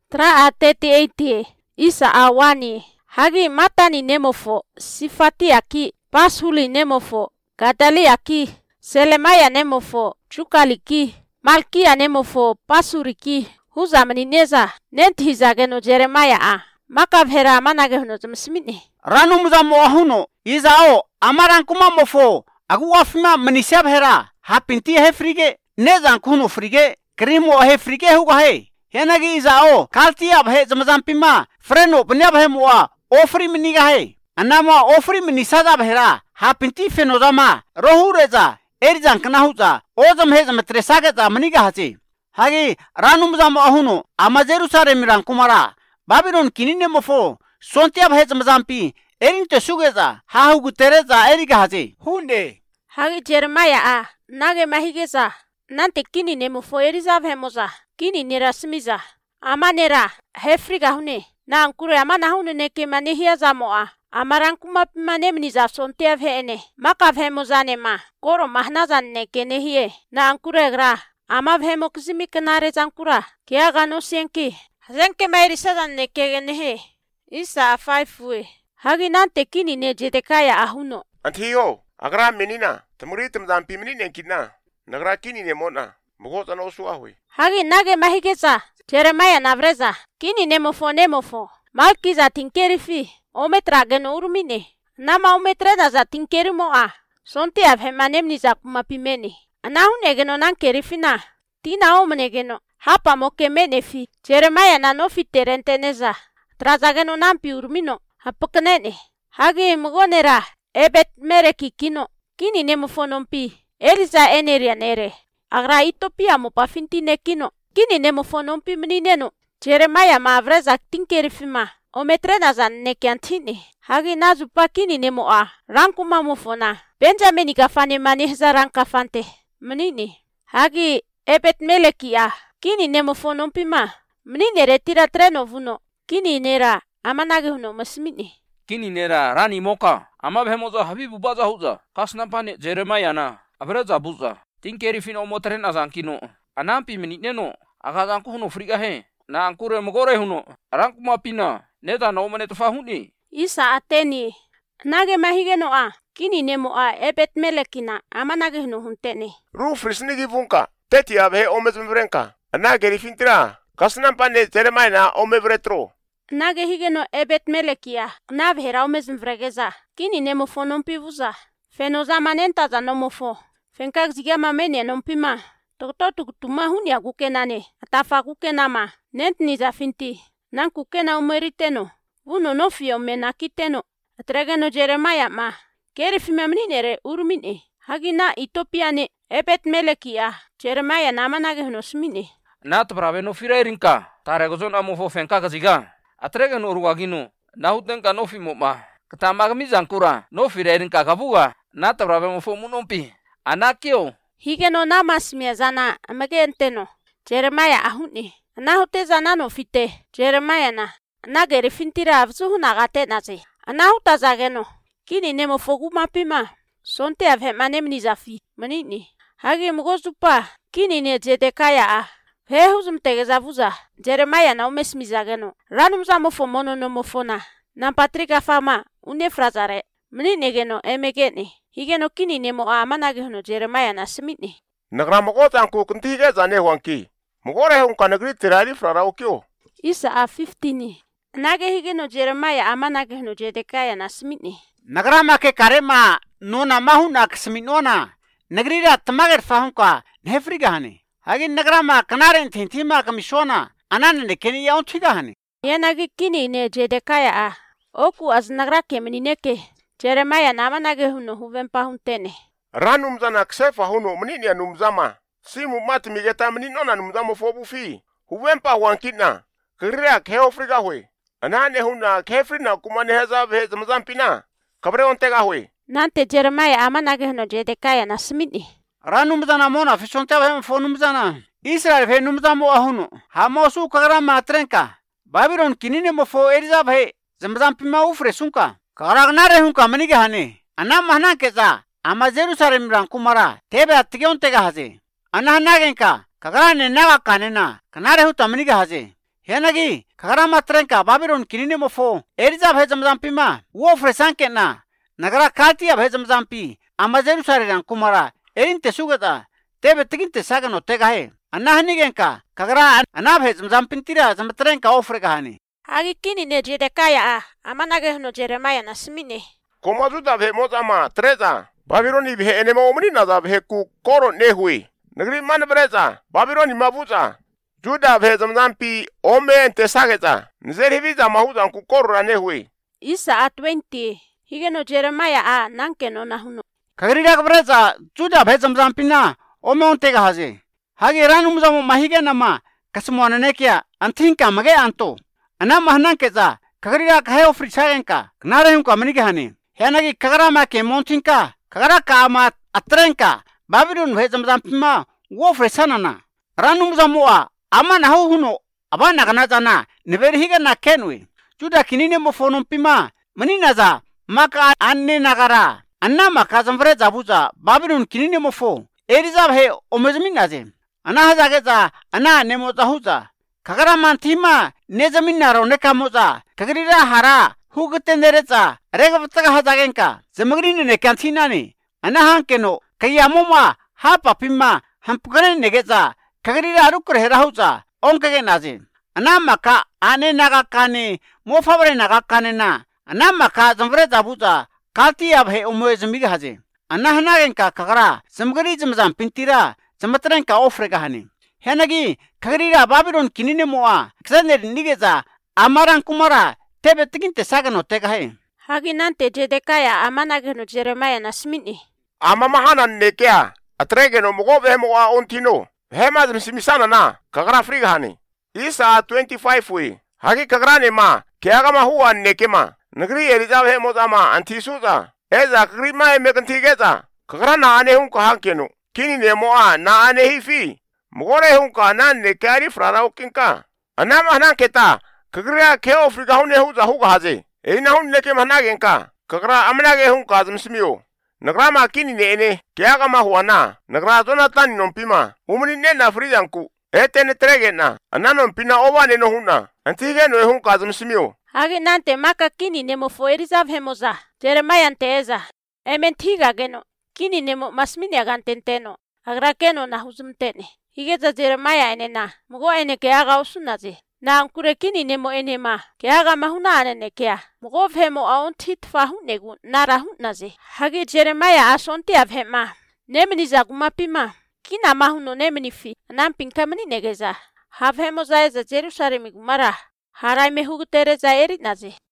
Tra atete eitie, isa awani, hagi matani nemofo, sifati aki, pashuli nemofo, gadali aki, selemaya nemofo, chukaliki, malkia nemofo, pasuriki, huzamani neza, nentihizageno Jeremaya makavhera managehno zamsmini. Ranumzamo ahuno, izao, amarankuma mofo, aguafima manisabhera, hapinti hefrige, nezan kuno frige, krimo hefrige hugahe. Henagi izao, kaltia bhe zamzampima, freno bnyabhe moa, ofri minigahe. Anama ofri minisada bhera, hapinti fenozama, rohureza, erizan kanahuza, ozam matresageta manigahache. Hagi ranumzamo ahuno, Jerusalem rankumara, Babylon kinine mofo, sontia bhe zamzampi, erinte sugeza, hahugu tereza erigahache. Hunde. Hagi Jeremaya nage mahigeza, nante kini nemofo eriza bhemoza. Kini nera smiza, amanera, hefriga hune, na ankure amana hune neke manehia zamoa, amarankuma manemniza sontea vene, maka vemozane koro mahnazan neke nehie, na ankure gra, ama vemokzimi kanare zankura, kia gano sienki, zenke mairisazan neke nehe, isa afaifue, hagi nante kini ne Jedekaya ahuno. Antiyo, agra menina, tamuritim zampi menina kina, nagra kini ne mona. Mugota no suahui. Hagi nage mahigeza, Jeremaya navreza, kini nemofo, malkiza tinkerifi, ometrageno urmine, nama ometreda za tinkeri moa, sonti avhemanemniza kumapimeni, anahunegeno nankerifina, tina omenegeno, hapa mokemenefi, Jeremaya nanofi terenteneza, trazageno nampi urmino, hapoknene, hagi mugonera, ebet mereki kino, kini nemofo nompi, Eliza eneria nere. Agra Ethiopia mo pafinti nekino, kini nemofo nompi mnineno, Jeremaya mavreza tinkerifima, ometrena zan nekiantini, hagi nazupa kini nemoa, rankuma mofona, Benjamin gafane manihza rankafante, mnini, hagi ebet melekia, kini nemofo nompi mnine retira treno vuno, kini nera amanage huno masmini. Kini nera rani moka, amabhemoza habibu baza huza, kasnampane Jeremaya na, avreza buza. Tinkeri fino motren azankino, anampi menitneno, agazanku huno frigahe, na ankure mogore huno, aranku mapina, neta no maneto fahuni. Isa ateni, nage mahigeno kini nemo ebet melekina, amanage huno huntene. Rufrisnigi vunka, teti abhe omezmvrenka, anage rifintira, kasnampane Jeremaya na omevretro. Nage higeno ebet melekia, navhera omezmvregeza, kini nemo fonompi vuza, fenoza manenta za nomofo. Fenkak zigama mene nompima, tototu kutuma huni agukenane, atafa kukenama, nentni za finti, nan kukena umeriteno, vuno nofio menakiteno, atregeno Jeremaya keri fimamninere urmine, hagina Ethiopiane, ebet melekia, Jeremaya namanage hunosmine. Nat brave no firerinka, taregozon amofo fenkak ziga, atregeno urwagino, nahutenka nofimo katamagmi zankura, no firerinka kabuga, nat brave mofo munompi. Anakio higeno namasmia zana amagenteno Jeremaya ahuni anahute zana no fite Jeremaya na nagere fintira avzuhuna gate naze anahuta zageno kini nemo fogu mapima sonte avhemanemni zafi manini hagi mugozupa kini ne Jedekaya hehuzum tegezavuza Jeremaya na umesmi zageno ranumza mofo mono no mofona na patrika fama une frazare manini geno emegeni higeno kini nemo amanage huno Jeremaya na smini. Nagra mogota anku kuntige zane huanki. Mogore hunka nagri tirari frarao kyo. Isa 15. Nage higeno Jeremaya amanage huno Jedekaya na smini. Nagra make karema nona mahuna ksminona. Nagri ra tamager fahunka nefrigahane. Hagi nagra ma kanaren tintima kamishona. Anane keni yaunchigahane. Yenagi kini ne Jedekaya oku az nagra kemenineke. Jeremaya namanage huno huvempa huntene. Ranumzana ksefa huno mnini ya numzama. Simu mati migeta mninona numzamo fobu fi. Huvempa wankina. Kiria keo friga hwe. Anane huna kefrina kumane heza vheza mzampina. Kabre ontega hwe. Nante Jeremaya amanage huno Jedekaya na smini. Ranumzana mona fishonte vhem fonumzana. Israel vhe numzamo ahuno. Hamosu kagra matrenka. Babylon kinine mofo eriza vhe zamzampima ufre sunka. Karagnare hunka manige hane. Ana mahna keza. Ama Jerusalem rankumara. Tebe atgeon tega haze. Ana hanagenka. Kagrane naga kanena. Kanare huta manige haze. Henagi kagarama trenka Babylon kinini mofo Erizab hezamzampima wofre sankena nagara kaltia hezamzampi ama Jerusalem kumara erinte sugata tebe tiginte sagano tegahe anahnigenka kagara anab hezamzampintira zamtrenka ofre gahani Hagi kini ne Jedekaya amanage no Jeremiah na smine. Komazuda ve mozama treza. Babyloni ve enema omni naza ve ku koro nehui. Nagri man breza. Babyloni mabuza. Juda ve zamzampi omen te sageza. Nzeri viza mahuza ku koro nehui. Isa a 20. Hige no Jeremiah a nanke no nahuno. Kagriga breza Juda ve zamzampina omen tega haze. Hagi ranumzamu mahige nama kasmwana nekia antinka mage anto. Ana mahnan keza kagriga kahe ofri sagenka knare hum kamani hani henagi kagara ma ke montinka kagara ka ma atrenka Babylon ve zamzampima wo fresanana ranum zamua amana huno abana kana jana neveri higa na kenwe Juda kinine mo fonom pima manina za maka anne nagara anna maka zamfre zabuza Babylon kinine mo fo Erizab he omezmin naze ana hazageza ana nemo zahuza kagara mantima nezaminna roneka moza kagrira hara hugutendereza regavtaga hazagenka zemagrini ne kantinani ana hankeno kayamoma hapa pimma hampugane negeza kagrira arukre herahuza onkege naze ana maka ane nagakane mofabre nagakane na ana maka zamvre zabuza kalti abhe umwezmiga haze ana hanagenka kagara zemagri zamzam pintira zamatrenka ofrega hani henagi kagriga Babylon kinine moa ksaner nigeza amaran kumara tebe tiginte sagano tegahe Hagi nante Jedekaya amanage no Jeremiah na smine. Ama mahanan nekea. Atrege no mugo ve moa ontino. Hema zimsimisana na kagara friga hani. Isa 25 we. Hagi kagara ne ma kiaga ma huwa nekema. Nagri Erizab he mozama antisuza. Eza kagri ma mekantigeza. Kagara na ane hunka hankeno. Kini ne moa na ane hifi. Mugore hunka na nekari frara ukinka. Anama hanan keta. Kagria keo friga hune huza huga haze. Eina hun neke managenka. Kagra amanage hunka zimsimio. Nagra ma kini ne ene. Kiaga ma huana. Nagra Jonathan nompima. Umuni nena fridanku. Etene trege na. Ananon pina owane no huna. Antige no hunka zimsimio. Hagi nante maka kini nemo fo Erizab hemoza. Jeremiah anteza. Ementiga geno. Kini nemo masmini agantenteno. Agrakeno na huzumtene. Higeza Jeremiah enena. Mugo ene kiaga usunaze. Na ankure kini nemo enema. Kiaga mahuna anene kia. Mugo vhemo aontit fahunegu narahunaze. Hagi Jeremiah asonti avhema. Nemini zagumapima. Kina mahuno nemini fi. Anampinkамани negeza. Havhemo zaeza Jerusalem gumara. Harai mehugu tereza erinaze.